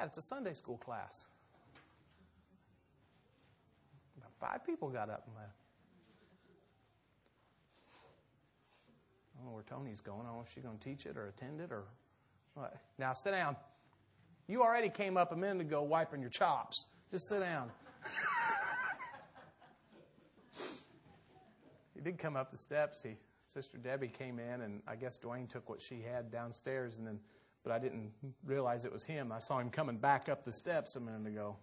that? It's a Sunday school class. About 5 people got up and left. I don't know where Tony's going. I don't know if she's going to teach it or attend it or what. Now, sit down. You already came up a minute ago wiping your chops. Just sit down. He did come up the steps. Sister Debbie came in, and I guess Dwayne took what she had downstairs, but I didn't realize it was him. I saw him coming back up the steps a minute ago.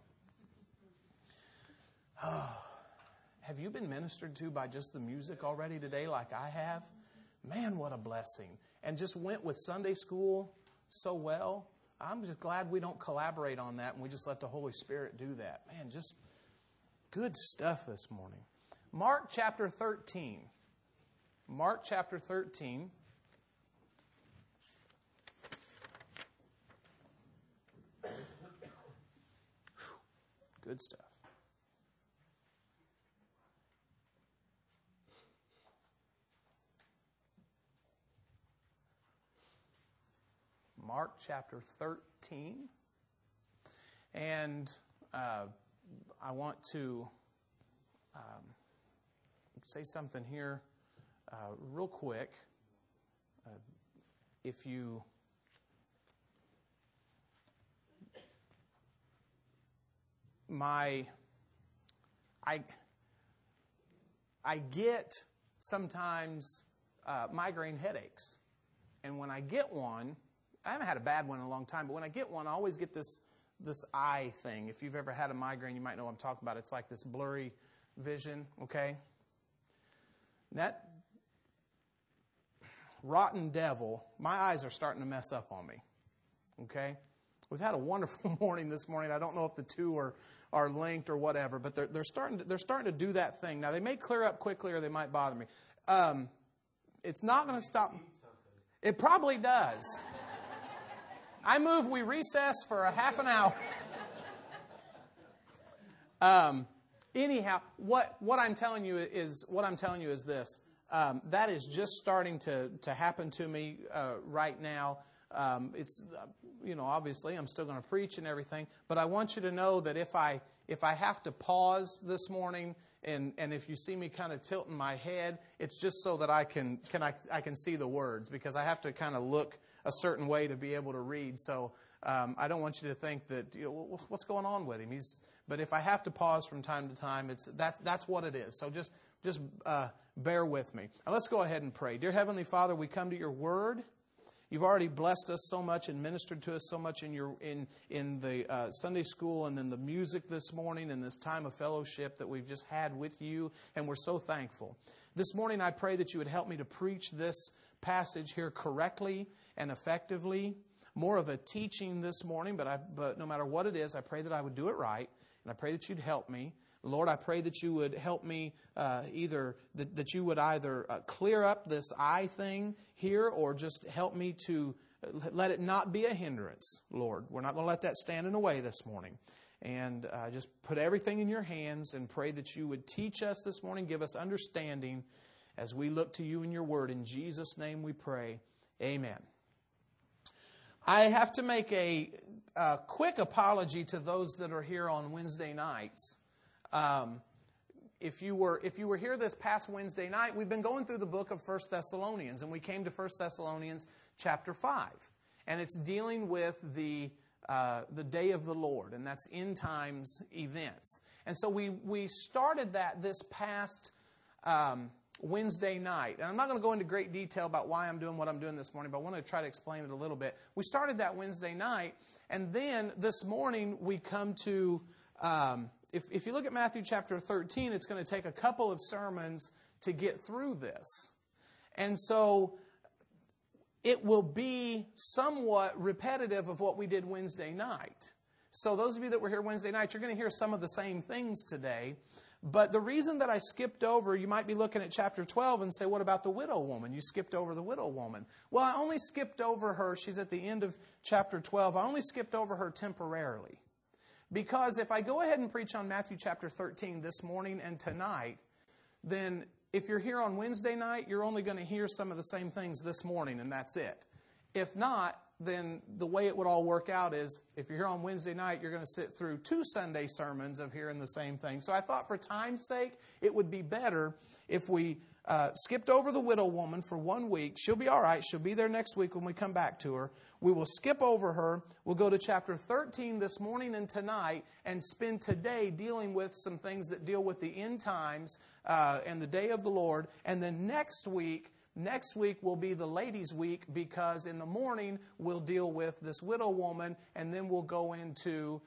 Oh, have you been ministered to by just the music already today like I have? Man, what a blessing. And just went with Sunday school so well. I'm just glad we don't collaborate on that and we just let the Holy Spirit do that. Man, just good stuff this morning. Mark chapter 13. Mark chapter 13. Good stuff. Mark chapter 13. And I want to say something here real quick. If you I get sometimes migraine headaches, and when I get one, I haven't had a bad one in a long time, but when I get one, I always get this eye thing. If you've ever had a migraine, you might know what I'm talking about. It's like this blurry vision, okay? That rotten devil, my eyes are starting to mess up on me, okay? We've had a wonderful morning this morning. I don't know if the two are linked or whatever, but they're starting to do that thing. Now, they may clear up quickly or they might bother me. It's not going to stop. It probably does. I move we recess for a half an hour. Anyhow, what I'm telling you is this. That is just starting to happen to me right now. It's obviously I'm still going to preach and everything, but I want you to know that if I have to pause this morning and if you see me kind of tilting my head, it's just so that I can see the words, because I have to kind of look a certain way to be able to read. So I don't want you to think that what's going on with him. But if I have to pause from time to time, that's what it is. So just bear with me. Now let's go ahead and pray. Dear Heavenly Father, we come to your word. You've already blessed us so much and ministered to us so much in the Sunday school and in the music this morning and this time of fellowship that we've just had with you, and we're so thankful. This morning I pray that you would help me to preach this passage here correctly and effectively. More of a teaching this morning, but no matter what it is, I pray that I would do it right, and I pray that you'd help me. Lord, I pray that you would help me that you would either clear up this eye thing here or just help me to let it not be a hindrance, Lord. We're not going to let that stand in the way this morning. And just put everything in your hands and pray that you would teach us this morning, give us understanding as we look to you and your word. In Jesus' name we pray. Amen. I have to make a quick apology to those that are here on Wednesday nights. If you were here this past Wednesday night, we've been going through the book of 1 Thessalonians, and we came to 1 Thessalonians chapter 5. And it's dealing with the day of the Lord, and that's end times events. And so we started that this past Wednesday night. And I'm not going to go into great detail about why I'm doing what I'm doing this morning, but I want to try to explain it a little bit. We started that Wednesday night, and then this morning we come to... If you look at Matthew chapter 13, it's going to take a couple of sermons to get through this. And so it will be somewhat repetitive of what we did Wednesday night. So those of you that were here Wednesday night, you're going to hear some of the same things today. But the reason that I skipped over, you might be looking at chapter 12 and say, what about the widow woman? You skipped over the widow woman. Well, I only skipped over her. She's at the end of chapter 12. I only skipped over her temporarily. Because if I go ahead and preach on Matthew chapter 13 this morning and tonight, then if you're here on Wednesday night, you're only going to hear some of the same things this morning, and that's it. If not, then the way it would all work out is if you're here on Wednesday night, you're going to sit through 2 Sunday sermons of hearing the same thing. So I thought for time's sake, it would be better if we skipped over the widow woman for 1 week. She'll be all right. She'll be there next week when we come back to her. We will skip over her. We'll go to chapter 13 this morning and tonight and spend today dealing with some things that deal with the end times and the day of the Lord. And then next week will be the ladies' week, because in the morning we'll deal with this widow woman, and then we'll go into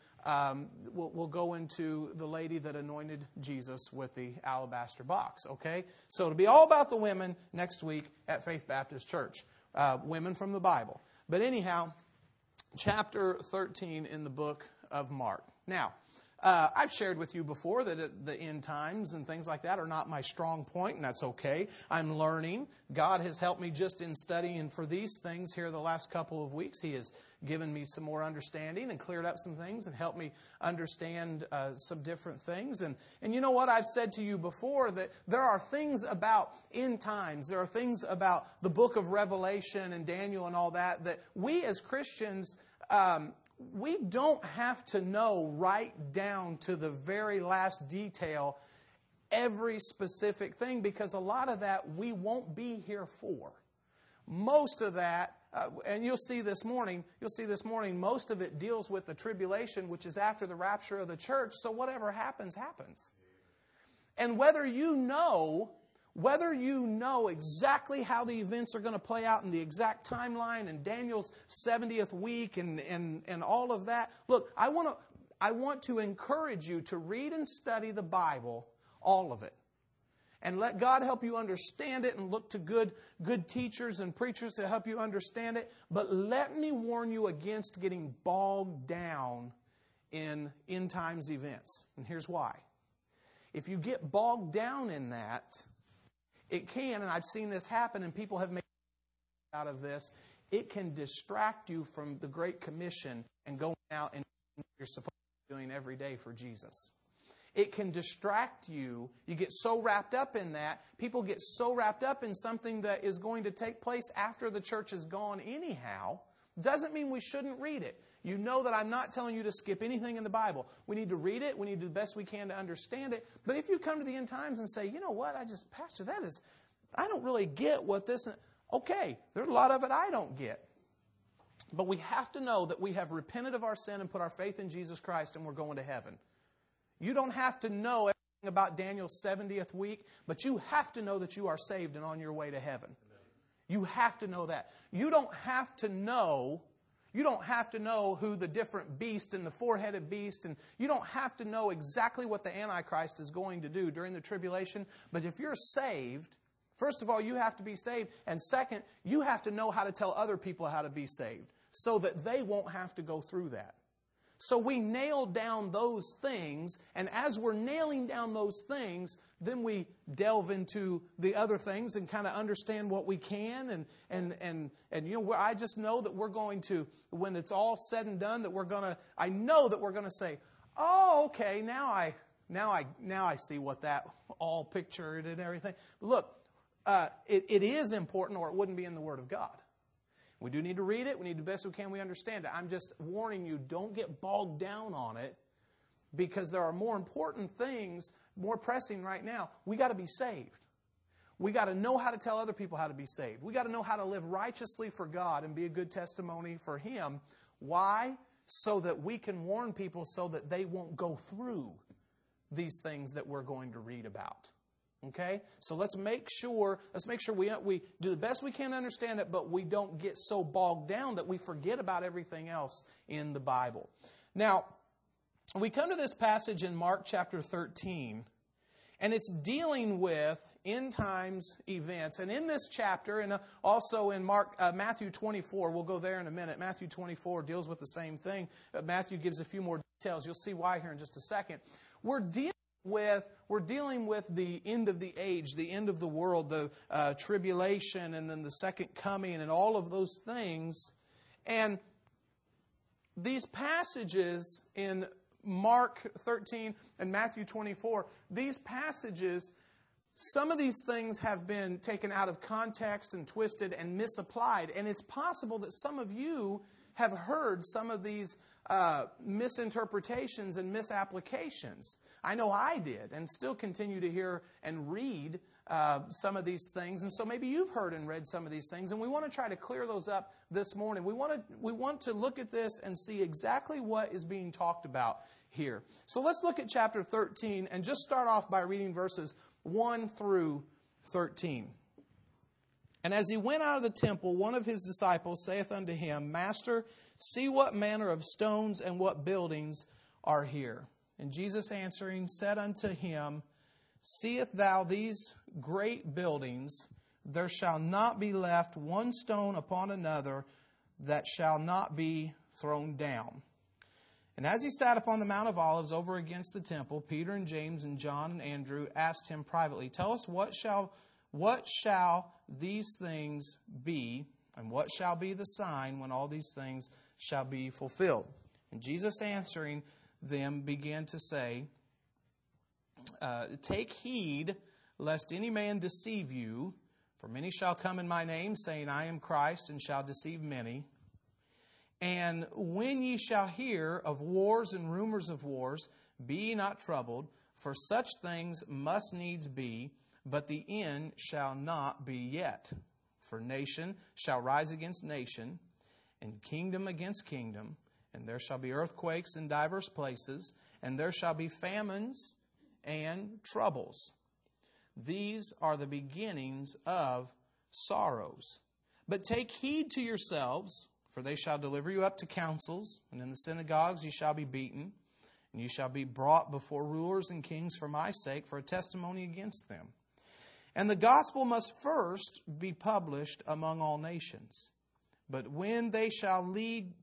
the lady that anointed Jesus with the alabaster box. Okay, so it'll be all about the women next week at Faith Baptist Church, women from the Bible. But anyhow, chapter 13 in the book of Mark. Now, I've shared with you before that the end times and things like that are not my strong point, and that's okay. I'm learning. God has helped me just in studying for these things here the last couple of weeks. He has given me some more understanding and cleared up some things and helped me understand some different things. And you know what? I've said to you before that there are things about end times. There are things about the book of Revelation and Daniel and all that we as Christians we don't have to know right down to the very last detail every specific thing, because a lot of that we won't be here for. Most of that, and you'll see this morning, most of it deals with the tribulation, which is after the rapture of the church. So whatever happens, happens. And whether you know exactly how the events are going to play out in the exact timeline and Daniel's 70th week and all of that. Look, I want to encourage you to read and study the Bible, all of it. And let God help you understand it, and look to good teachers and preachers to help you understand it. But let me warn you against getting bogged down in end times events. And here's why. If you get bogged down in that, it can, and I've seen this happen, and people have made out of this, it can distract you from the Great Commission and going out and doing what you're supposed to be doing every day for Jesus. It can distract you. You get so wrapped up in that. People get so wrapped up in something that is going to take place after the church is gone anyhow. Doesn't mean we shouldn't read it. You know that I'm not telling you to skip anything in the Bible. We need to read it. We need to do the best we can to understand it. But if you come to the end times and say, you know what, Pastor, I don't really get what this is. Okay, there's a lot of it I don't get. But we have to know that we have repented of our sin and put our faith in Jesus Christ, and we're going to heaven. You don't have to know everything about Daniel's 70th week, but you have to know that you are saved and on your way to heaven. You have to know that. You don't have to know who the different beast and the four-headed beast, and you don't have to know exactly what the Antichrist is going to do during the tribulation. But if you're saved, first of all, you have to be saved. And second, you have to know how to tell other people how to be saved so that they won't have to go through that. So we nail down those things, and as we're nailing down those things, then we delve into the other things and kind of understand what we can. And you know, I just know that we're going to, when it's all said and done, I know that we're going to say, oh, okay, now I see what that all pictured and everything. Look, it is important, or it wouldn't be in the Word of God. We do need to read it. We need to do the best we can. We understand it. I'm just warning you, don't get bogged down on it, because there are more important things, more pressing right now. We got to be saved. We got to know how to tell other people how to be saved. We got to know how to live righteously for God and be a good testimony for Him. Why? So that we can warn people so that they won't go through these things that we're going to read about. Okay? So let's make sure we do the best we can to understand it, but we don't get so bogged down that we forget about everything else in the Bible. Now, we come to this passage in Mark chapter 13, and it's dealing with end times events. And in this chapter, and also in Matthew 24, we'll go there in a minute. Matthew 24 deals with the same thing. Matthew gives a few more details. You'll see why here in just a second. We're dealing with the end of the age, the end of the world, the tribulation, and then the second coming, and all of those things. And these passages in Mark 13 and Matthew 24, these passages some of these things have been taken out of context and twisted and misapplied. And it's possible that some of you have heard some of these misinterpretations and misapplications. I know I did, and still continue to hear and read some of these things. And so maybe you've heard and read some of these things, and we want to try to clear those up this morning. We want to look at this and see exactly what is being talked about here. So let's look at chapter 13 and just start off by reading verses 1 through 13. And as he went out of the temple, one of his disciples saith unto him, Master, see what manner of stones and what buildings are here. And Jesus answering said unto him, Seest thou these great buildings? There shall not be left one stone upon another that shall not be thrown down. And as he sat upon the Mount of Olives over against the temple, Peter and James and John and Andrew asked him privately, Tell us, what shall these things be, and what shall be the sign when all these things shall be fulfilled? And Jesus answering them began to say, Take heed lest any man deceive you, for many shall come in my name, saying, I am Christ, and shall deceive many. And when ye shall hear of wars and rumors of wars, be ye not troubled, for such things must needs be, but the end shall not be yet. For nation shall rise against nation, and kingdom against kingdom, and there shall be earthquakes in divers places, and there shall be famines and troubles. These are the beginnings of sorrows. But take heed to yourselves, for they shall deliver you up to councils, and in the synagogues ye shall be beaten, and ye shall be brought before rulers and kings for my sake, for a testimony against them. And the gospel must first be published among all nations. But when they shall lead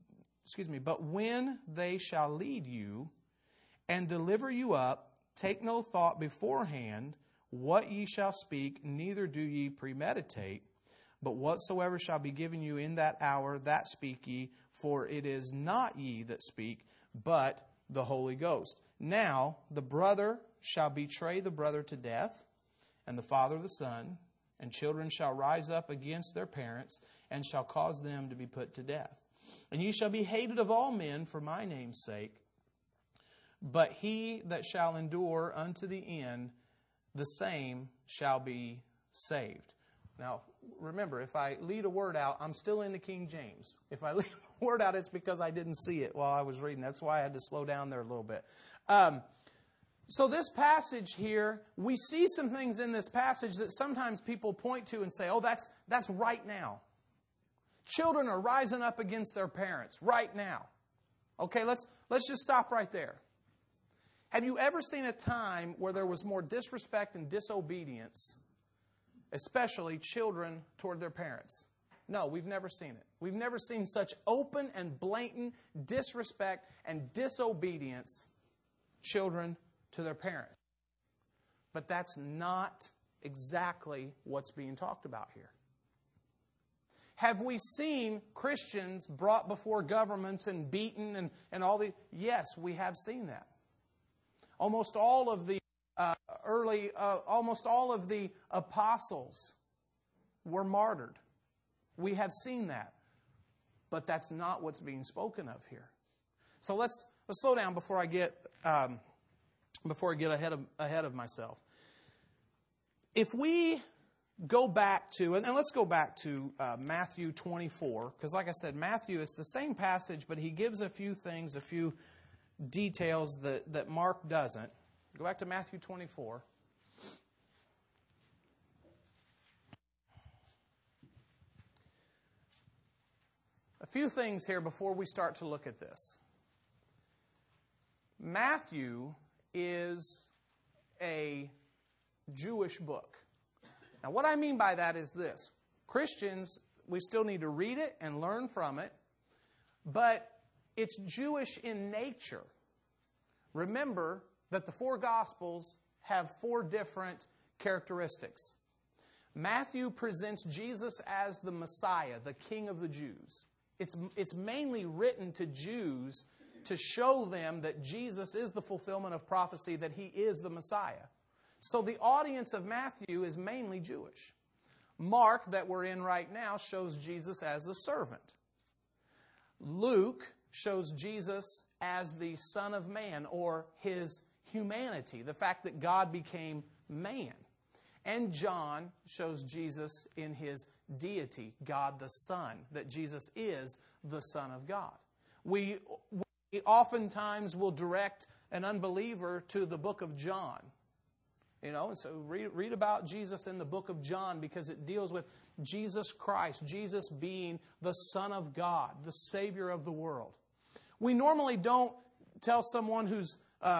you and deliver you up, take no thought beforehand what ye shall speak, neither do ye premeditate. But whatsoever shall be given you in that hour, that speak ye, for it is not ye that speak, but the Holy Ghost. Now the brother shall betray the brother to death, and the father the son, and children shall rise up against their parents, and shall cause them to be put to death. And ye shall be hated of all men for my name's sake, but he that shall endure unto the end, the same shall be saved. Now, remember, if I lead a word out, I'm still in the King James. If I lead a word out, it's because I didn't see it while I was reading. That's why I had to slow down there a little bit. So this passage here, we see some things in this passage that sometimes people point to and say, oh, that's right now. Children are rising up against their parents right now. Okay, let's just stop right there. Have you ever seen a time where there was more disrespect and disobedience, especially children toward their parents? No, we've never seen it. We've never seen such open and blatant disrespect and disobedience, children to their parents. But that's not exactly what's being talked about here. Have we seen Christians brought before governments and beaten and all the... Yes, we have seen that. Almost all of the apostles were martyred. We have seen that. But that's not what's being spoken of here. So let's slow down before I get ahead of myself. If we go back to, and let's go back to Matthew 24, because like I said, Matthew is the same passage, but he gives a few things, a few details that Mark doesn't. Go back to Matthew 24. A few things here before we start to look at this. Matthew is a Jewish book. Now, what I mean by that is this. Christians, we still need to read it and learn from it, but it's Jewish in nature. Remember that the four Gospels have four different characteristics. Matthew presents Jesus as the Messiah, the King of the Jews. It's mainly written to Jews to show them that Jesus is the fulfillment of prophecy, that He is the Messiah. So the audience of Matthew is mainly Jewish. Mark, that we're in right now, shows Jesus as the servant. Luke shows Jesus as the Son of Man, or his humanity, the fact that God became man. And John shows Jesus in his deity, God the Son, that Jesus is the Son of God. We oftentimes will direct an unbeliever to the book of John. You know, and so read about Jesus in the book of John, because it deals with Jesus Christ, Jesus being the Son of God, the Savior of the world. We normally don't tell someone who's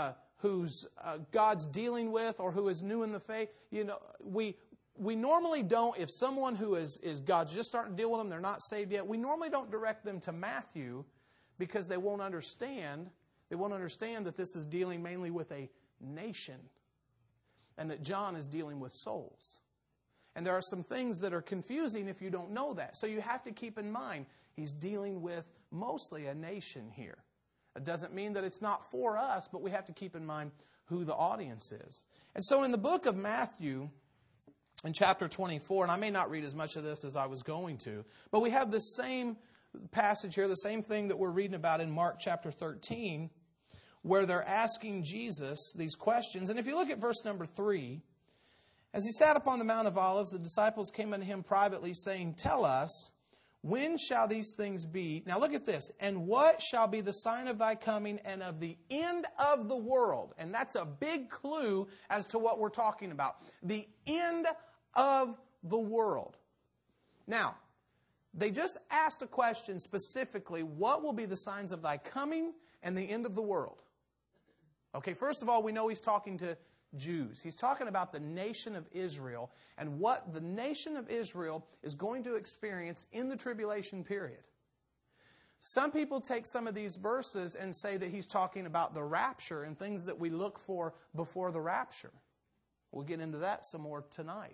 God's dealing with, or who is new in the faith. You know, we normally don't, if someone who is God's just starting to deal with them, they're not saved yet, we normally don't direct them to Matthew, because they won't understand. They won't understand that this is dealing mainly with a nation, and that John is dealing with souls. And there are some things that are confusing if you don't know that. So you have to keep in mind, he's dealing with mostly a nation here. It doesn't mean that it's not for us, but we have to keep in mind who the audience is. And so in the book of Matthew, in chapter 24, and I may not read as much of this as I was going to, but we have the same passage here, the same thing that we're reading about in Mark chapter 13, where they're asking Jesus these questions. And if you look at verse number 3, as he sat upon the Mount of Olives, the disciples came unto him privately, saying, Tell us, when shall these things be? Now look at this. And what shall be the sign of thy coming and of the end of the world? And that's a big clue as to what we're talking about. The end of the world. Now, they just asked a question specifically, what will be the signs of thy coming and the end of the world? Okay, first of all, we know he's talking to Jews. He's talking about the nation of Israel and what the nation of Israel is going to experience in the tribulation period. Some people take some of these verses and say that he's talking about the rapture and things that we look for before the rapture. We'll get into that some more tonight.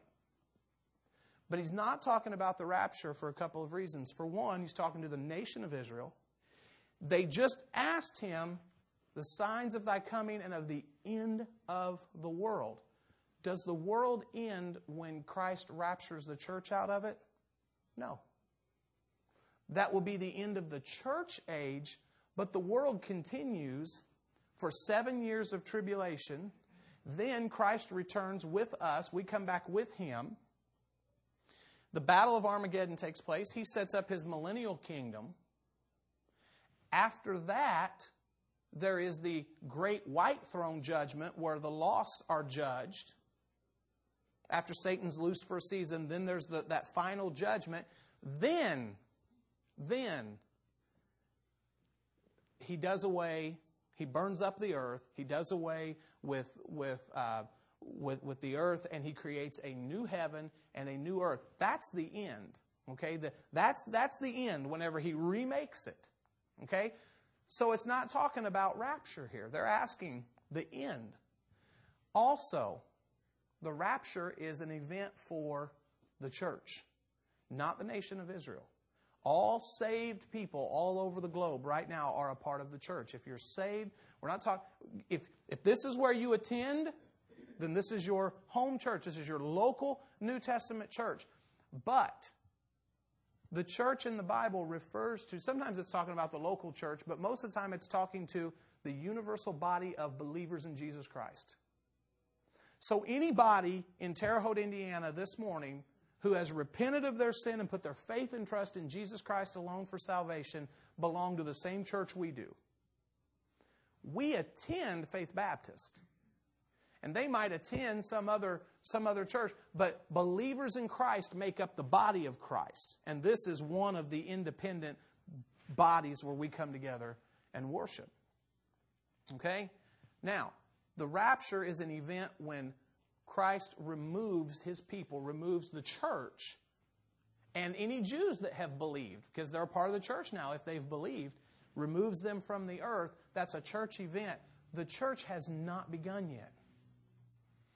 But he's not talking about the rapture for a couple of reasons. For one, he's talking to the nation of Israel. They just asked him the signs of thy coming and of the end of the world. Does the world end when Christ raptures the church out of it? No. That will be the end of the church age, but the world continues for 7 years of tribulation. Then Christ returns with us. We come back with him. The battle of Armageddon takes place. He sets up his millennial kingdom. After that, there is the great white throne judgment where the lost are judged. After Satan's loosed for a season, then there's that final judgment. Then he does away, he burns up the earth, he does away with the earth, and he creates a new heaven and a new earth. That's the end. Okay? That's the end whenever he remakes it. Okay? So it's not talking about rapture here. They're asking the end. Also, the rapture is an event for the church, not the nation of Israel. All saved people all over the globe right now are a part of the church. If you're saved, we're not talking. If this is where you attend, then this is your home church. This is your local New Testament church. But the church in the Bible refers to, sometimes it's talking about the local church, but most of the time it's talking to the universal body of believers in Jesus Christ. So anybody in Terre Haute, Indiana this morning who has repented of their sin and put their faith and trust in Jesus Christ alone for salvation belong to the same church we do. We attend Faith Baptist. And they might attend some other church, but believers in Christ make up the body of Christ. And this is one of the independent bodies where we come together and worship. Okay? Now, the rapture is an event when Christ removes his people, removes the church, and any Jews that have believed, because they're a part of the church now if they've believed, removes them from the earth. That's a church event. The church has not begun yet.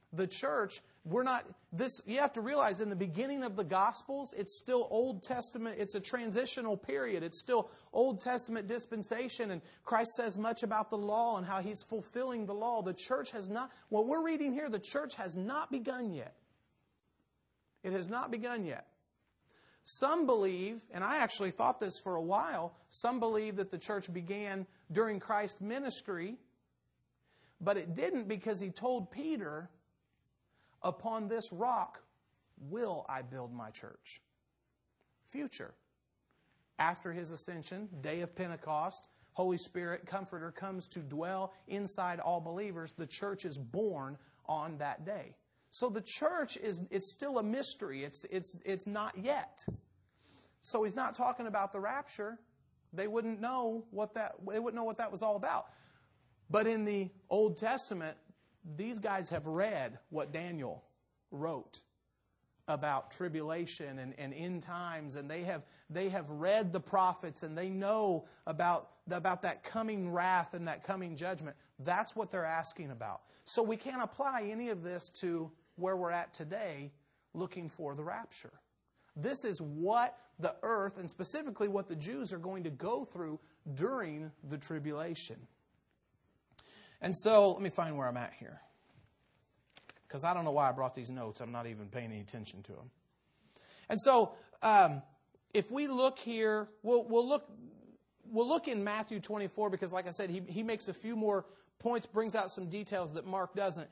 The church, you have to realize in the beginning of the Gospels, it's still Old Testament, it's a transitional period. It's still Old Testament dispensation, and Christ says much about the law and how He's fulfilling the law. The church has not, what we're reading here, the church has not begun yet. It has not begun yet. Some believe, and I actually thought this for a while, some believe that the church began during Christ's ministry, but it didn't, because He told Peter, upon this rock will I build my church. Future. After His ascension, day of Pentecost, Holy Spirit, Comforter, comes to dwell inside all believers. The church is born on that day. So the church it's still a mystery. It's not yet. So He's not talking about the rapture. They wouldn't know what that was all about. But in the Old Testament, these guys have read what Daniel wrote about tribulation and end times, and they have read the prophets, and they know about that coming wrath and that coming judgment. That's what they're asking about. So we can't apply any of this to where we're at today looking for the rapture. This is what the earth, and specifically what the Jews, are going to go through during the tribulation. And so, let me find where I'm at here. Because I don't know why I brought these notes. I'm not even paying any attention to them. And so, if we look here, we'll look in Matthew 24, because like I said, he makes a few more points, brings out some details that Mark doesn't.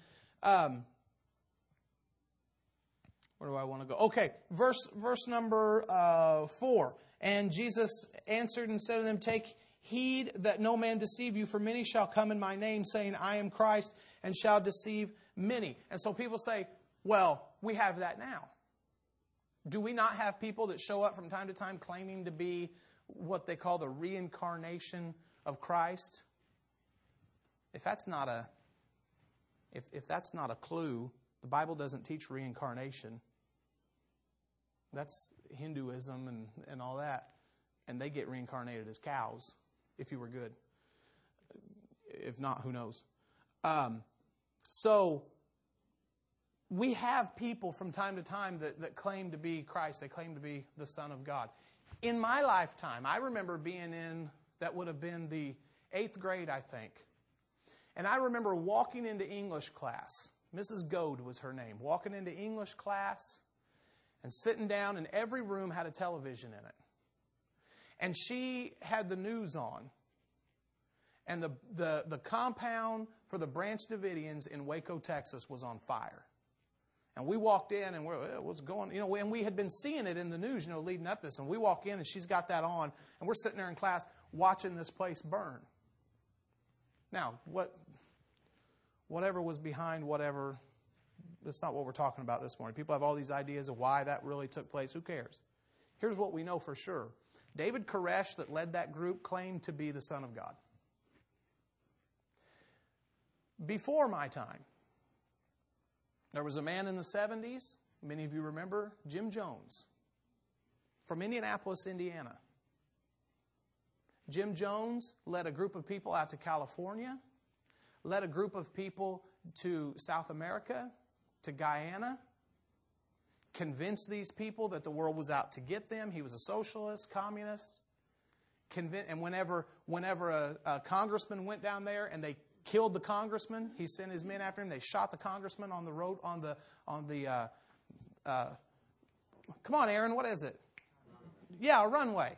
Where do I want to go? Okay, verse number 4. And Jesus answered and said to them, "Take heed that no man deceive you, for many shall come in my name, saying, I am Christ, and shall deceive many." And so people say, well, we have that now. Do we not have people that show up from time to time claiming to be what they call the reincarnation of Christ? If that's not a clue, the Bible doesn't teach reincarnation. That's Hinduism and all that. And they get reincarnated as cows, if you were good. If not, who knows? So we have people from time to time that claim to be Christ. They claim to be the Son of God. In my lifetime, I remember being in, that would have been the 8th grade, I think. And I remember walking into English class. Mrs. Goad was her name. Walking into English class and sitting down, and every room had a television in it. And she had the news on. And the compound for the Branch Davidians in Waco, Texas was on fire. And we walked in and we're, what's going on? And we had been seeing it in the news, leading up to this. And we walk in and she's got that on. And we're sitting there in class watching this place burn. Now, whatever was behind whatever, that's not what we're talking about this morning. People have all these ideas of why that really took place. Who cares? Here's what we know for sure. David Koresh, that led that group, claimed to be the Son of God. Before my time, there was a man in the 70s, many of you remember, Jim Jones, from Indianapolis, Indiana. Jim Jones led a group of people out to California, led a group of people to South America, to Guyana, convinced these people that the world was out to get them. He was a socialist, communist. And whenever a congressman went down there and they killed the congressman, he sent his men after him. They shot the congressman on the road, on the come on, Aaron, what is it? Yeah, a runway.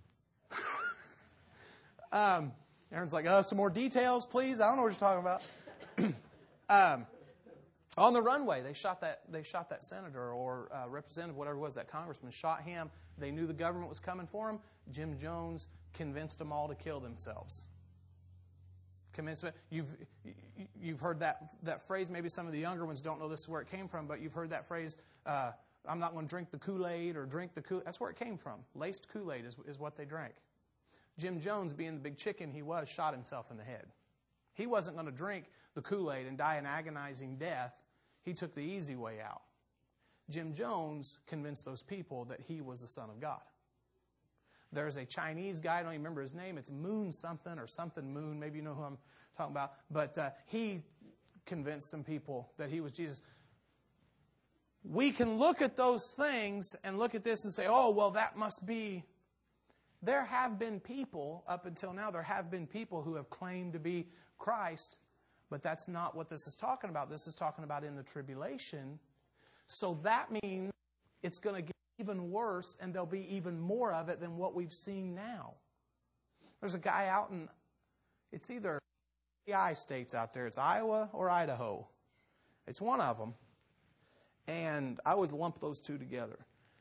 Aaron's like, some more details, please. I don't know what you're talking about. On the runway, they shot that senator or representative, whatever it was, that congressman, shot him. They knew the government was coming for him. Jim Jones convinced them all to kill themselves. Convincement. You've heard that phrase. Maybe some of the younger ones don't know this is where it came from, but you've heard that phrase, I'm not going to drink the Kool-Aid or drink the Kool-Aid. That's where it came from. Laced Kool-Aid is what they drank. Jim Jones, being the big chicken he was, shot himself in the head. He wasn't going to drink the Kool-Aid and die an agonizing death. He took the easy way out. Jim Jones convinced those people that he was the Son of God. There's a Chinese guy, I don't even remember his name. It's Moon something or something Moon. Maybe you know who I'm talking about. But he convinced some people that he was Jesus. we can look at those things and look at this and say, oh, well, that must be. There have been people, up until now, there have been people who have claimed to be Christ, but that's not what this is talking about. This is talking about in the tribulation. So that means it's going to get even worse, and there'll be even more of it than what we've seen now. There's a guy out in, it's either the states out there. It's Iowa or Idaho. It's one of them. And I always lump those two together.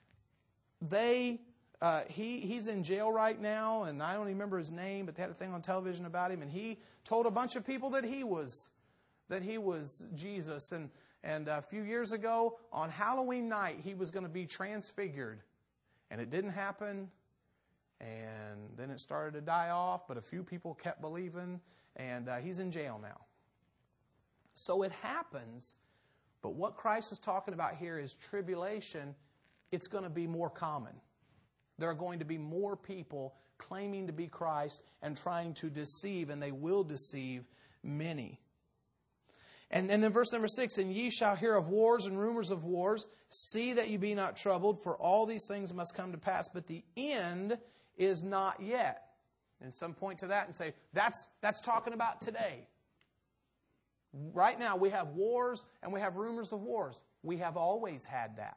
He's in jail right now, and I don't even remember his name, but they had a thing on television about him, and he told a bunch of people that he was Jesus. And a few years ago, on Halloween night, he was going to be transfigured. And it didn't happen. And then it started to die off, but a few people kept believing, and he's in jail now. So it happens, but what Christ is talking about here is tribulation. It's going to be more common. There are going to be more people claiming to be Christ and trying to deceive, and they will deceive many. And then verse number 6, and ye shall hear of wars and rumors of wars. See that ye be not troubled, for all these things must come to pass, but the end is not yet. And some point to that and say, that's talking about today. Right now we have wars and we have rumors of wars. We have always had that.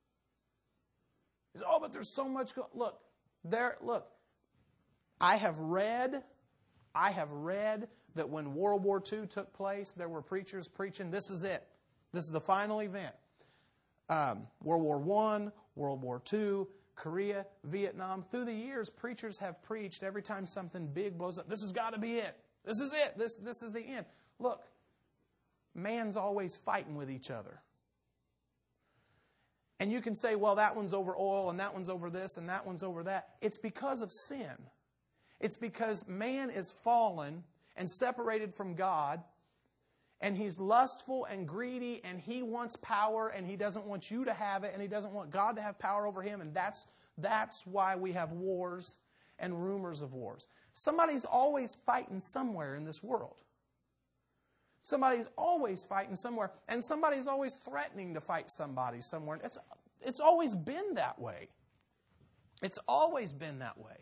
Oh, but there's so much. Look. I have read that when World War II took place, there were preachers preaching, this is it. This is the final event. World War I, World War II, Korea, Vietnam. Through the years, preachers have preached every time something big blows up. This has got to be it. This is it. This is the end. Look, man's always fighting with each other. And you can say, well, that one's over oil, and that one's over this, and that one's over that. It's because of sin. It's because man is fallen and separated from God, and he's lustful and greedy, and he wants power, and he doesn't want you to have it, and he doesn't want God to have power over him, and that's why we have wars and rumors of wars. Somebody's always fighting somewhere in this world. Somebody's always fighting somewhere, and somebody's always threatening to fight somebody somewhere. It's always been that way. It's always been that way.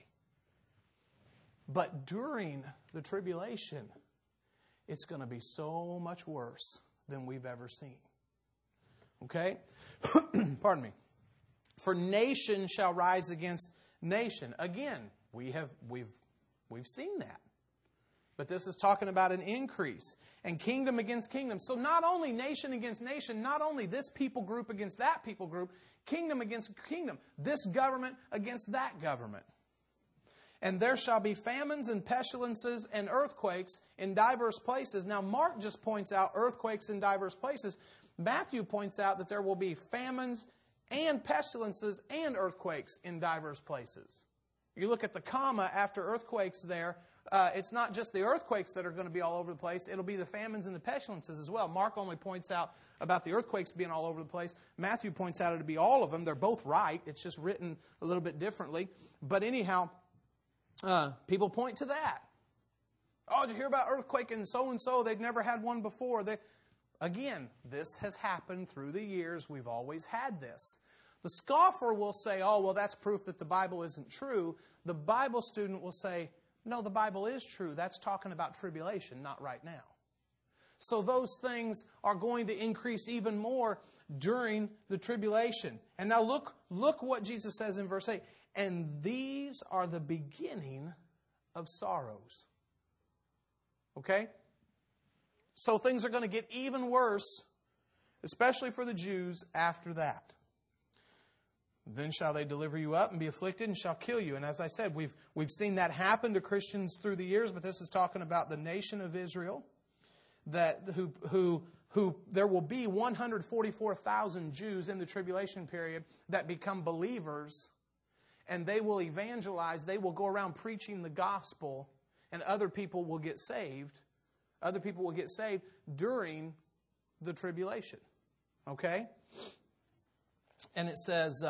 But during the tribulation, it's going to be so much worse than we've ever seen. Okay? Pardon me. For nation shall rise against nation. Again, we've seen that. But this is talking about an increase. And kingdom against kingdom. So not only nation against nation, not only this people group against that people group, kingdom against kingdom. This government against that government. And there shall be famines and pestilences and earthquakes in diverse places. Now Mark just points out earthquakes in diverse places. Matthew points out that there will be famines and pestilences and earthquakes in diverse places. You look at the comma after earthquakes there. It's not just the earthquakes that are going to be all over the place. It'll be the famines and the pestilences as well. Mark only points out about the earthquakes being all over the place. Matthew points out it'll be all of them. They're both right. It's just written a little bit differently. But anyhow, people point to that. Oh, did you hear about earthquake and so? They'd never had one before. Again, this has happened through the years. We've always had this. The scoffer will say, oh, well, that's proof that the Bible isn't true. The Bible student will say, no, the Bible is true. That's talking about tribulation, not right now. So those things are going to increase even more during the tribulation. And now look what Jesus says in verse 8. And these are the beginning of sorrows. Okay? So things are going to get even worse, especially for the Jews after that. Then shall they deliver you up and be afflicted and shall kill you. And as I said, we've seen that happen to Christians through the years, but this is talking about the nation of Israel, that who there will be 144,000 Jews in the tribulation period that become believers, and they will evangelize. They will go around preaching the gospel, and other people will get saved. Other people will get saved during the tribulation. Okay? And it says,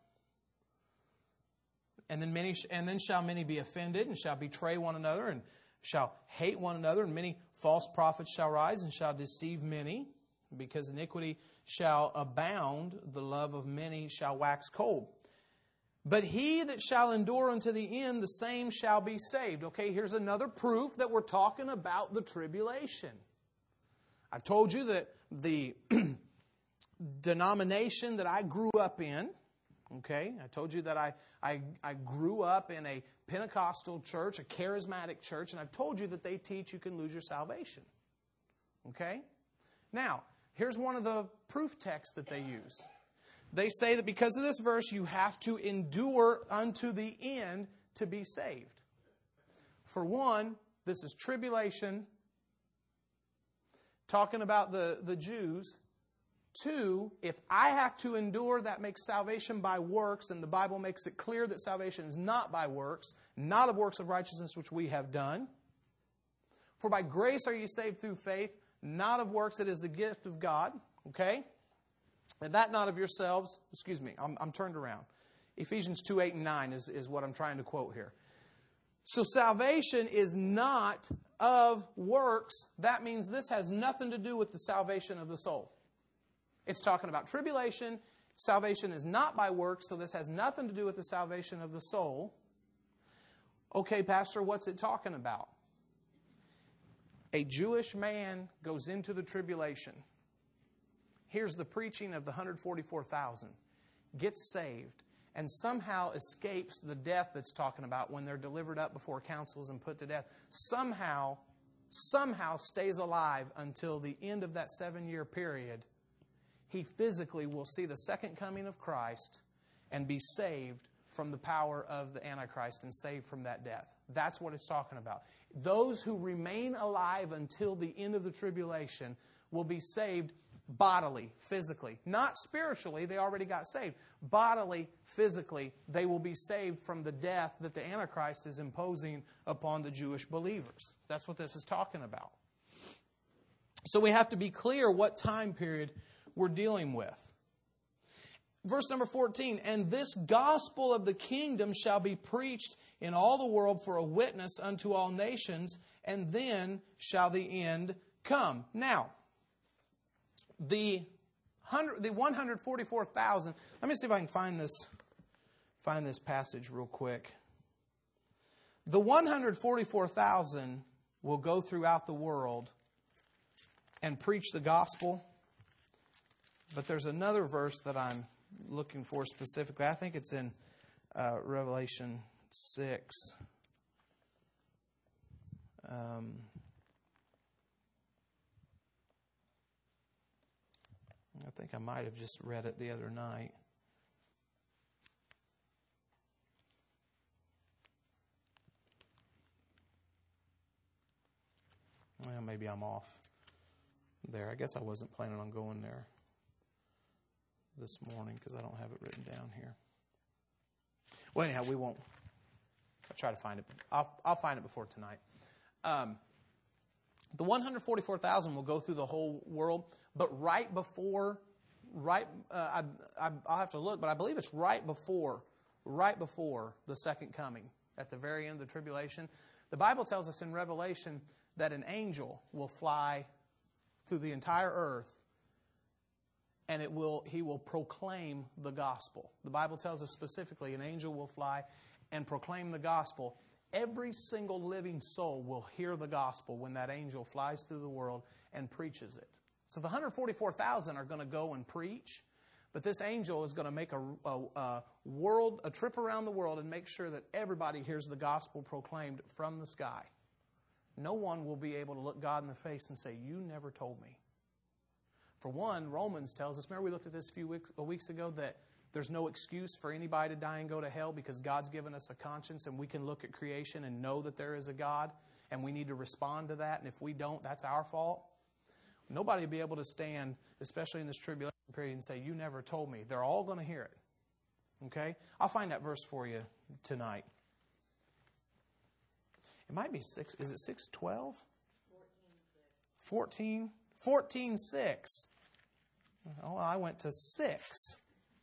and then shall many be offended, and shall betray one another, and shall hate one another, and many false prophets shall rise, and shall deceive many. Because iniquity shall abound, the love of many shall wax cold. But he that shall endure unto the end, the same shall be saved. Okay, here's another proof that we're talking about the tribulation. I've told you that the denomination that I grew up in, okay, I told you that I grew up in a Pentecostal church, a charismatic church, and I've told you that they teach you can lose your salvation. Okay? Now, here's one of the proof texts that they use. They say that because of this verse, you have to endure unto the end to be saved. For one, this is tribulation, talking about the Jews. Two, if I have to endure, that makes salvation by works, and the Bible makes it clear that salvation is not by works, not of works of righteousness which we have done. For by grace are ye saved through faith, not of works, it is the gift of God. Okay? And that not of yourselves, I'm turned around. Ephesians 2, 8, and 9 is what I'm trying to quote here. So salvation is not of works. That means this has nothing to do with the salvation of the soul. It's talking about tribulation. Salvation is not by works, so this has nothing to do with the salvation of the soul. Okay, Pastor, what's it talking about? A Jewish man goes into the tribulation. Here's the preaching of the 144,000. Gets saved and somehow escapes the death that's talking about when they're delivered up before councils and put to death. Somehow stays alive until the end of that 7-year period. He physically will see the second coming of Christ and be saved from the power of the Antichrist and saved from that death. That's what it's talking about. Those who remain alive until the end of the tribulation will be saved bodily, physically. Not spiritually, they already got saved. Bodily, physically, they will be saved from the death that the Antichrist is imposing upon the Jewish believers. That's what this is talking about. So we have to be clear what time period we're dealing with. Verse number 14, and this gospel of the kingdom shall be preached in all the world for a witness unto all nations, and then shall the end come. Now, the 144,000, let me see if I can find this passage real quick. The 144,000 will go throughout the world and preach the gospel. But there's another verse that I'm looking for specifically. I think it's in Revelation 6. I think I might have just read it the other night. Well, maybe I'm off there. I guess I wasn't planning on going there this morning because I don't have it written down here. Well, anyhow, we won't. I'll try to find it. I'll find it before tonight. The 144,000 will go through the whole world, but I'll have to look, but I believe it's right before the second coming, at the very end of the tribulation. The Bible tells us in Revelation that an angel will fly through the entire earth, and he will proclaim the gospel. The Bible tells us specifically an angel will fly and proclaim the gospel. Every single living soul will hear the gospel when that angel flies through the world and preaches it. So the 144,000 are going to go and preach, but this angel is going to make a trip around the world and make sure that everybody hears the gospel proclaimed from the sky. No one will be able to look God in the face and say, "You never told me." For one, Romans tells us, remember we looked at this a few weeks ago, that there's no excuse for anybody to die and go to hell because God's given us a conscience and we can look at creation and know that there is a God and we need to respond to that. And if we don't, that's our fault. Nobody will be able to stand, especially in this tribulation period, and say, "You never told me." They're all going to hear it. Okay? I'll find that verse for you tonight. It might be 6. Is it 6:12? 14:6. Oh, I went to 6.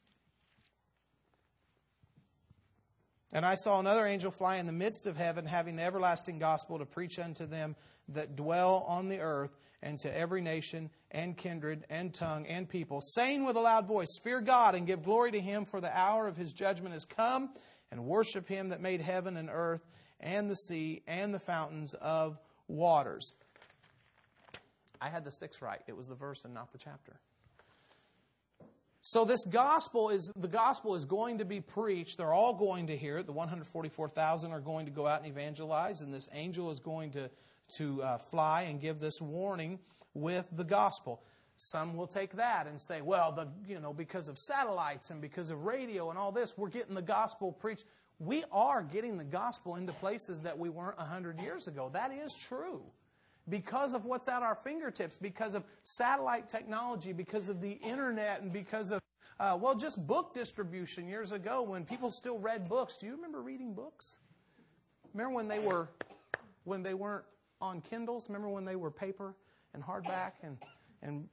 And I saw another angel fly in the midst of heaven, having the everlasting gospel to preach unto them that dwell on the earth, and to every nation and kindred and tongue and people, saying with a loud voice, Fear God and give glory to Him, for the hour of His judgment is come, and worship Him that made heaven and earth and the sea and the fountains of waters. I had the 6 right. It was the verse and not the chapter. So the gospel is going to be preached. They're all going to hear it. The 144,000 are going to go out and evangelize, and this angel is going to fly and give this warning with the gospel. Some will take that and say, well, because of satellites and because of radio and all this, we're getting the gospel preached. We are getting the gospel into places that we weren't 100 years ago. That is true. Because of what's at our fingertips, because of satellite technology, because of the internet, and because of, just book distribution years ago when people still read books. Do you remember reading books? Remember when they weren't on Kindles? Remember when they were paper and hardback? And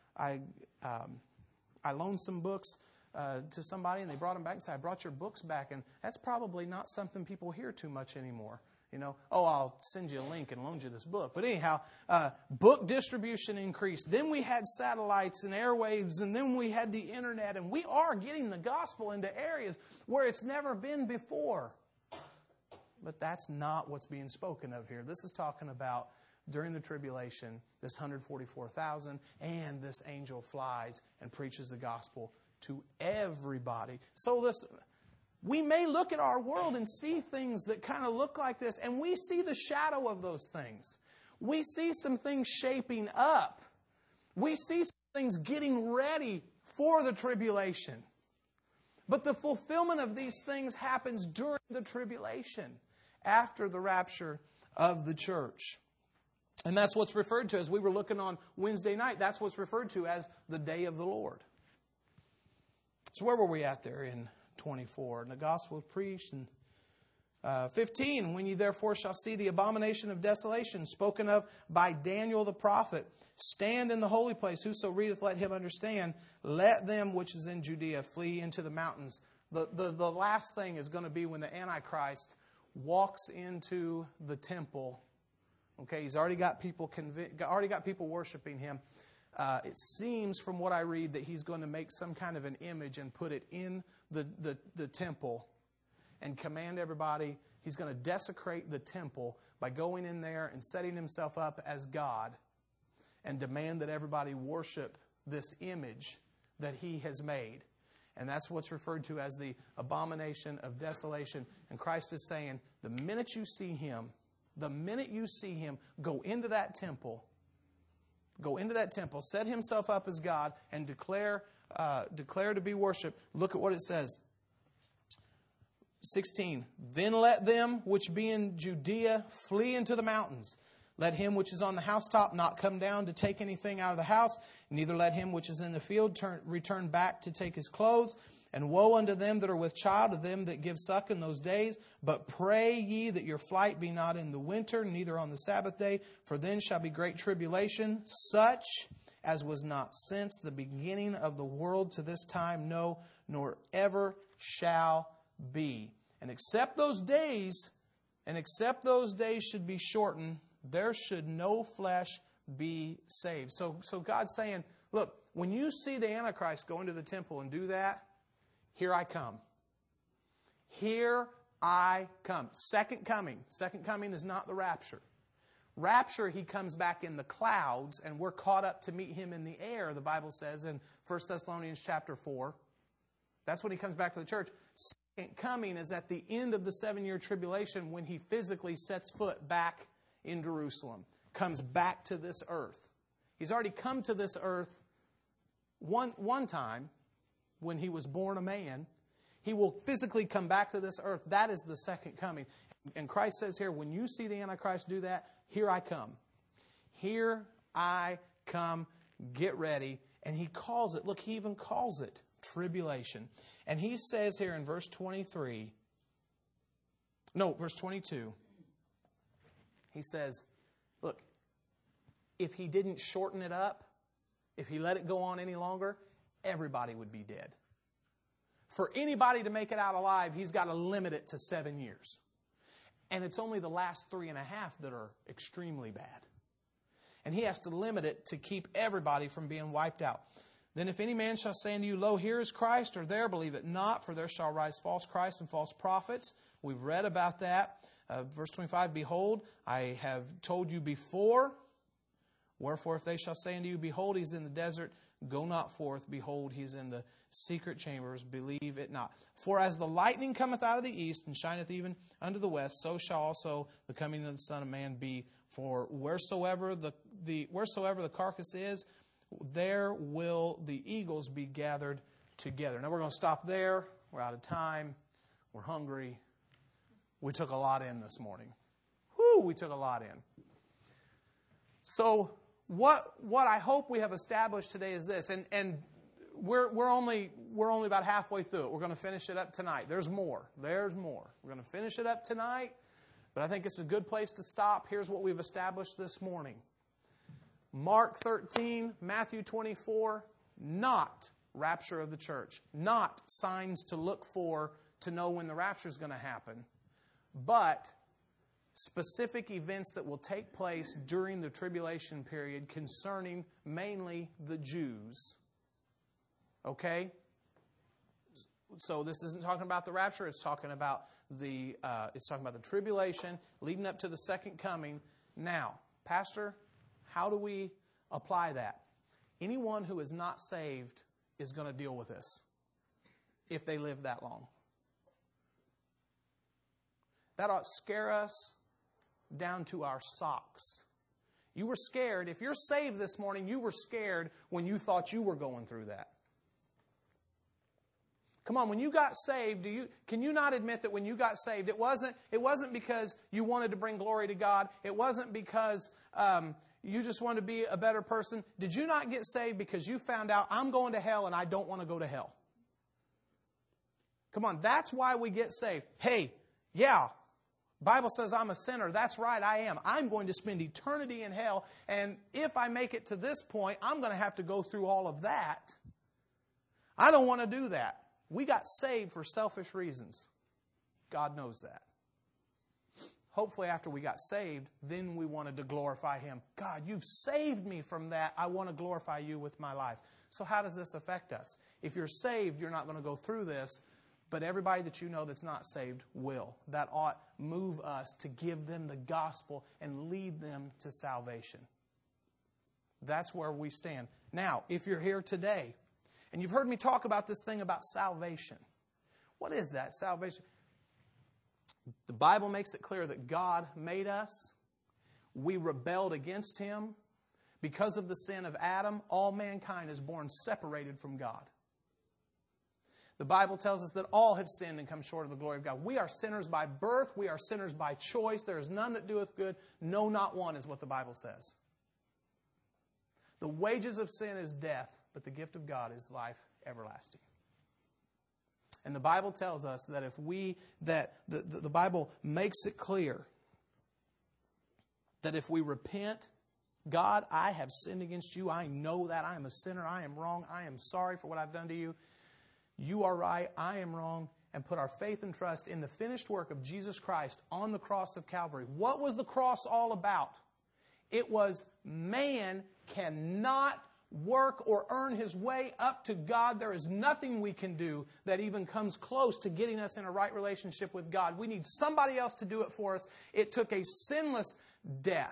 I loaned some books to somebody, and they brought them back and said, I brought your books back. And that's probably not something people hear too much anymore. I'll send you a link and loan you this book. But anyhow, book distribution increased. Then we had satellites and airwaves, and then we had the internet. And we are getting the gospel into areas where it's never been before. But that's not what's being spoken of here. This is talking about during the tribulation, this 144,000, and this angel flies and preaches the gospel to everybody. So listen. We may look at our world and see things that kind of look like this, and we see the shadow of those things. We see some things shaping up. We see some things getting ready for the tribulation. But the fulfillment of these things happens during the tribulation, after the rapture of the church. And that's what's referred to, as we were looking on Wednesday night, that's what's referred to as the day of the Lord. So where were we at there in 24? And the gospel was preached. And 15, when ye therefore shall see the abomination of desolation spoken of by Daniel the prophet, stand in the holy place. Whoso readeth, let him understand. Let them which is in Judea flee into the mountains. The last thing is going to be when the Antichrist walks into the temple. Okay, he's already got people worshiping him. It seems from what I read that he's going to make some kind of an image and put it in the temple and command everybody. He's going to desecrate the temple by going in there and setting himself up as God and demand that everybody worship this image that he has made. And that's what's referred to as the abomination of desolation. And Christ is saying, the minute you see him, go into that temple. Go into that temple, set himself up as God, and declare to be worshipped. Look at what it says. 16, then let them which be in Judea flee into the mountains. Let him which is on the housetop not come down to take anything out of the house, neither let him which is in the field return back to take his clothes. And woe unto them that are with child, to them that give suck in those days. But pray ye that your flight be not in the winter, neither on the Sabbath day, for then shall be great tribulation, such as was not since the beginning of the world to this time, no, nor ever shall be. And except those days should be shortened, there should no flesh be saved. So God's saying, look, when you see the Antichrist go into the temple and do that, here I come. Here I come. Second coming. Second coming is not the rapture. Rapture, he comes back in the clouds, and we're caught up to meet him in the air, the Bible says in 1 Thessalonians chapter 4. That's when he comes back to the church. Second coming is at the end of the 7-year tribulation when he physically sets foot back in Jerusalem. Comes back to this earth. He's already come to this earth one time, when he was born a man. He will physically come back to this earth. That is the second coming. And Christ says here, when you see the Antichrist do that, here I come. Here I come. Get ready. And he calls it, look, he even calls it tribulation. And he says here in verse 22, he says, look, if he didn't shorten it up, if he let it go on any longer, everybody would be dead. For anybody to make it out alive, he's got to limit it to 7 years. And it's only the last 3.5 that are extremely bad. And He has to limit it to keep everybody from being wiped out. Then if any man shall say unto you, Lo, here is Christ, or there, believe it not, for there shall rise false Christs and false prophets. We've read about that. Verse 25, Behold, I have told you before. Wherefore, if they shall say unto you, Behold, He's in the desert, go not forth. Behold, He's in the secret chambers, believe it not. For as the lightning cometh out of the east, and shineth even unto the west, so shall also the coming of the Son of Man be. For wheresoever the carcass is, there will the eagles be gathered together. Now we're going to stop there. We're out of time. We're hungry. We took a lot in this morning. Whew, we took a lot in. So what I hope we have established today is this, and we're only about halfway through it. We're going to finish it up tonight. There's more. We're going to finish it up tonight, but I think it's a good place to stop. Here's what we've established this morning. Mark 13, Matthew 24, not rapture of the church, not signs to look for to know when the rapture is going to happen, but specific events that will take place during the tribulation period concerning mainly the Jews. Okay? So this isn't talking about the rapture, it's talking about the tribulation leading up to the second coming. Now, Pastor, how do we apply that? Anyone who is not saved is going to deal with this if they live that long. That ought to scare us down to our socks. You were scared. If you're saved this morning, you were scared when you thought you were going through that. Come on, when you got saved, can you not admit that when you got saved, it wasn't because you wanted to bring glory to God. It wasn't because you just wanted to be a better person. Did you not get saved because you found out, I'm going to hell and I don't want to go to hell? Come on, that's why we get saved. Hey, yeah, Bible says I'm a sinner. That's right, I am. I'm going to spend eternity in hell, and if I make it to this point, I'm going to have to go through all of that. I don't want to do that. We got saved for selfish reasons. God knows that. Hopefully after we got saved, then we wanted to glorify Him. God, you've saved me from that. I want to glorify you with my life. So how does this affect us? If you're saved, you're not going to go through this, but everybody that you know that's not saved will. That ought move us to give them the gospel and lead them to salvation. That's where we stand. Now, if you're here today, and you've heard me talk about this thing about salvation. What is that, salvation? The Bible makes it clear that God made us. We rebelled against Him. Because of the sin of Adam, all mankind is born separated from God. The Bible tells us that all have sinned and come short of the glory of God. We are sinners by birth. We are sinners by choice. There is none that doeth good. No, not one, is what the Bible says. The wages of sin is death, but the gift of God is life everlasting. And the Bible tells us that the Bible makes it clear that if we repent, God, I have sinned against you. I know that. I am a sinner. I am wrong. I am sorry for what I've done to you. You are right. I am wrong. And put our faith and trust in the finished work of Jesus Christ on the cross of Calvary. What was the cross all about? It was man cannot work or earn his way up to God. There is nothing we can do that even comes close to getting us in a right relationship with God. We need somebody else to do it for us. It took a sinless death.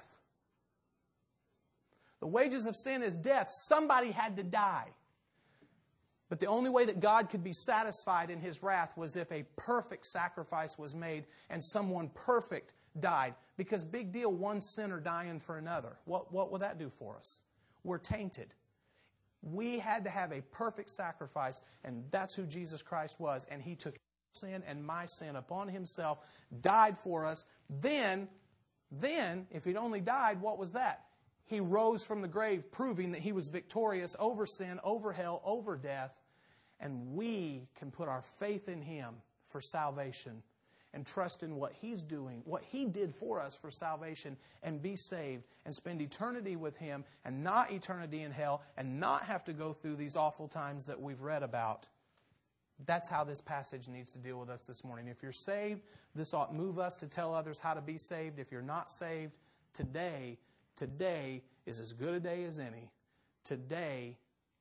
The wages of sin is death. Somebody had to die. But the only way that God could be satisfied in His wrath was if a perfect sacrifice was made and someone perfect died. Because big deal, one sinner dying for another. What will that do for us? We're tainted. We had to have a perfect sacrifice, and that's who Jesus Christ was. And He took sin and my sin upon Himself, died for us. Then, if He'd only died, what was that? He rose from the grave, proving that He was victorious over sin, over hell, over death. And we can put our faith in Him for salvation and trust in what He's doing, what He did for us for salvation, and be saved and spend eternity with Him and not eternity in hell and not have to go through these awful times that we've read about. That's how this passage needs to deal with us this morning. If you're saved, this ought move us to tell others how to be saved. If you're not saved, today is as good a day as any. Today,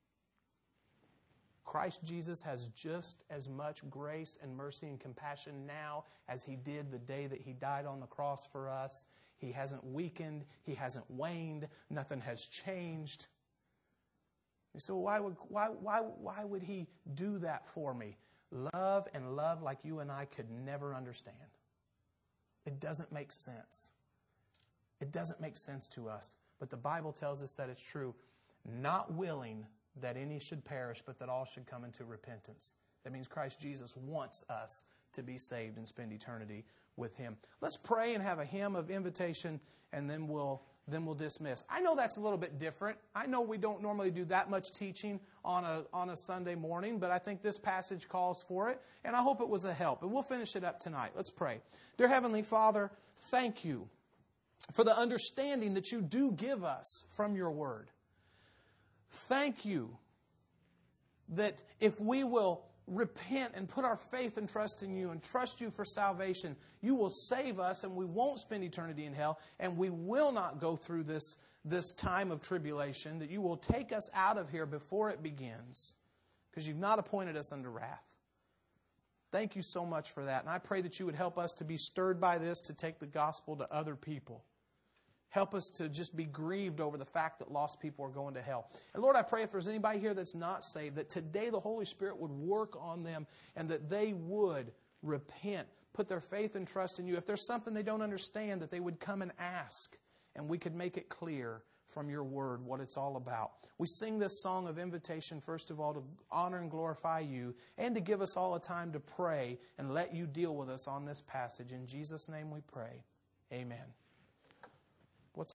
Christ Jesus has just as much grace and mercy and compassion now as He did the day that He died on the cross for us. He hasn't weakened. He hasn't waned. Nothing has changed. So why would He do that for me? Love and love like you and I could never understand. It doesn't make sense. It doesn't make sense to us. But the Bible tells us that it's true. Not willing that any should perish, but that all should come into repentance. That means Christ Jesus wants us to be saved and spend eternity with Him. Let's pray and have a hymn of invitation, and then we'll dismiss. I know that's a little bit different. I know we don't normally do that much teaching on a Sunday morning, but I think this passage calls for it, and I hope it was a help. And we'll finish it up tonight. Let's pray. Dear Heavenly Father, thank you for the understanding that you do give us from your Word. Thank you that if we will repent and put our faith and trust in you and trust you for salvation, you will save us and we won't spend eternity in hell and we will not go through this time of tribulation, that you will take us out of here before it begins because you've not appointed us unto wrath. Thank you so much for that. And I pray that you would help us to be stirred by this, to take the gospel to other people. Help us to just be grieved over the fact that lost people are going to hell. And Lord, I pray if there's anybody here that's not saved, that today the Holy Spirit would work on them and that they would repent, put their faith and trust in you. If there's something they don't understand, that they would come and ask, and we could make it clear from your word what it's all about. We sing this song of invitation, first of all, to honor and glorify you, and to give us all a time to pray and let you deal with us on this passage. In Jesus' name we pray. Amen.